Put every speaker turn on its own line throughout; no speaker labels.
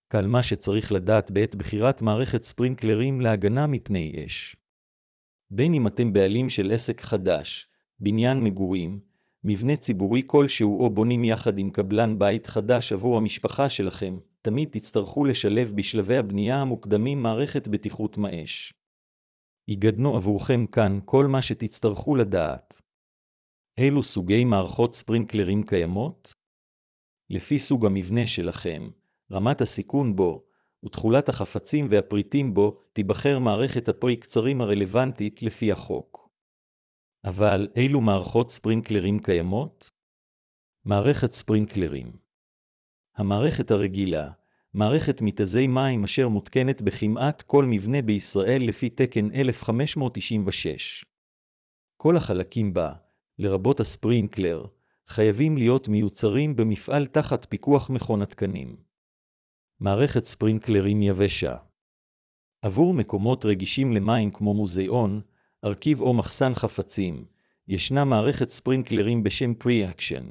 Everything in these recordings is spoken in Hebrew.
כל מה שצריך לדעת בעת בחירת מערכת ספרינקלרים להגנה מפני אש. בין אם אתם בעלים של עסק חדש, בניין מגורים, מבנה ציבורי כלשהו או בונים יחד עם קבלן בית חדש עבור המשפחה שלכם, תמיד תצטרכו לשלב בשלבי הבנייה המוקדמים מערכת בטיחות מאש. הגדנו עבורכם כאן כל מה שתצטרכו לדעת. אילו סוגי מערכות ספרינקלרים קיימות? לפי סוג המבנה שלכם, רמת הסיכון בו, ותכולת החפצים והפריטים בו, תיבחר מערכת הפרי קצרים הרלוונטית לפי החוק. אבל אילו מערכות ספרינקלרים קיימות? מערכת ספרינקלרים. המערכת הרגילה, מערכת מתזי מים אשר מותקנת בכמעט כל מבנה בישראל לפי תקן 1596. כל החלקים בה, לרבות הספרינקלר, חייבים להיות מיוצרים במפעל תחת פיקוח מכון התקנים. מערכת ספרינקלרים יבשה. עבור מקומות רגישים למים כמו מוזיאון, ארכיב או מחסן חפצים, ישנה מערכת ספרינקלרים בשם Pre-Action.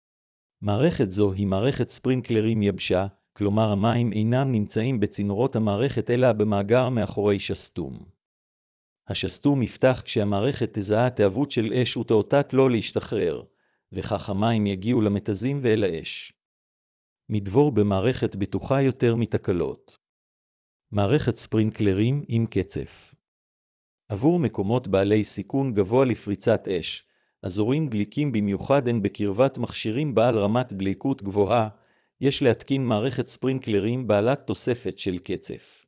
מערכת זו היא מערכת ספרינקלרים יבשה, כלומר המים אינם נמצאים בצינורות המערכת אלא במאגר מאחורי שסתום. השסתום יפתח כשהמערכת תזהה תאוות של אש ותאותת לא להשתחרר, וכך המים יגיעו למתזים ואל האש. מדבור במערכת בטוחה יותר מתקלות. מערכת ספרינקלרים עם קצף. עבור מקומות בעלי סיכון גבוה לפריצת אש, אזורים דליקים במיוחד הן בקרבת מכשירים בעל רמת דליקות גבוהה, יש להתקין מערכת ספרינקלרים בעלת תוספת של קצף.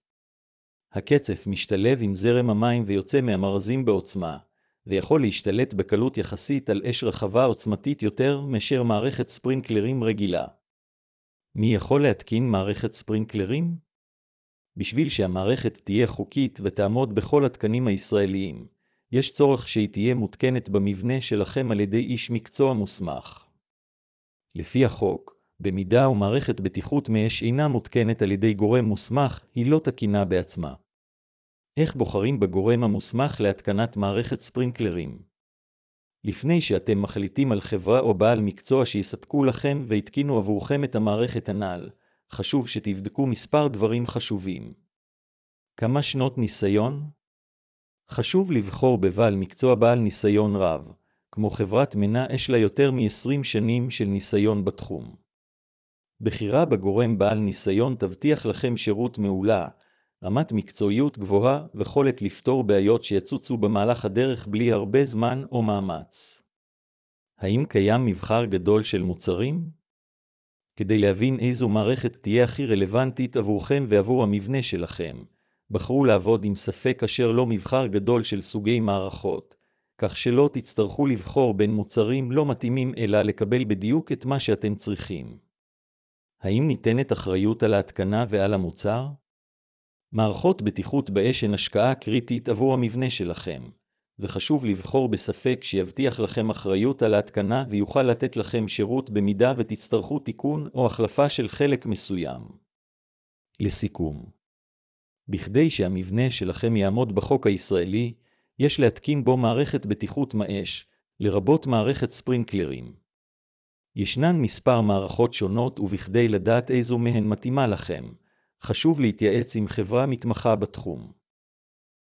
הקצף משתלב עם זרם המים ויוצא מהמרזים בעוצמה, ויכול להשתלט בקלות יחסית על אש רחבה עוצמתית יותר מאשר מערכת ספרינקלרים רגילה. מי יכול להתקין מערכת ספרינקלרים? בשביל שהמערכת תהיה חוקית ותעמוד בכל התקנים הישראליים, יש צורך שהיא תהיה מותקנת במבנה שלכם על ידי איש מקצוע מוסמך. לפי החוק, במידה ומערכת בטיחות מאש אינה מותקנת על ידי גורם מוסמך, היא לא תקינה בעצמה. איך בוחרים בגורם המוסמך להתקנת מערכת ספרינקלרים? לפני שאתם מחליטים על חברה או בעל מקצוע שיספקו לכם והתקינו עבורכם את המערכת הנ"ל, חשוב שתבדקו מספר דברים חשובים. כמה שנות ניסיון? חשוב לבחור בבעל מקצוע בעל ניסיון רב, כמו חברת מנע יש לה יותר מ-20 שנים של ניסיון בתחום. בחירה בגורם בעל ניסיון תבטיח לכם שירות מעולה, רמת מקצועיות גבוהה ויכולת לפתור בעיות שיצוצו במהלך הדרך בלי הרבה זמן או מאמץ. האם קיים מבחר גדול של מוצרים? כדי להבין איזו מערכת תהיה הכי רלוונטית עבורכם ועבור המבנה שלכם, בחרו לעבוד עם ספק אשר לא מבחר גדול של סוגי מערכות, כך שלא תצטרכו לבחור בין מוצרים לא מתאימים אלא לקבל בדיוק את מה שאתם צריכים. האם ניתנת אחריות על ההתקנה ועל המוצר? מערכות בטיחות באש הן השקעה קריטית עבור המבנה שלכם, וחשוב לבחור בספק שיבטיח לכם אחריות על ההתקנה ויוכל לתת לכם שירות במידה ותצטרכו תיקון או החלפה של חלק מסוים. לסיכום, בכדי שהמבנה שלכם יעמוד בחוק הישראלי, יש להתקין בו מערכת בטיחות מאש, לרבות מערכת ספרינקלרים. ישנן מספר מערכות שונות ובכדי לדעת איזו מהן מתאימה לכם, חשוב להתייעץ עם חברה מתמחה בתחום.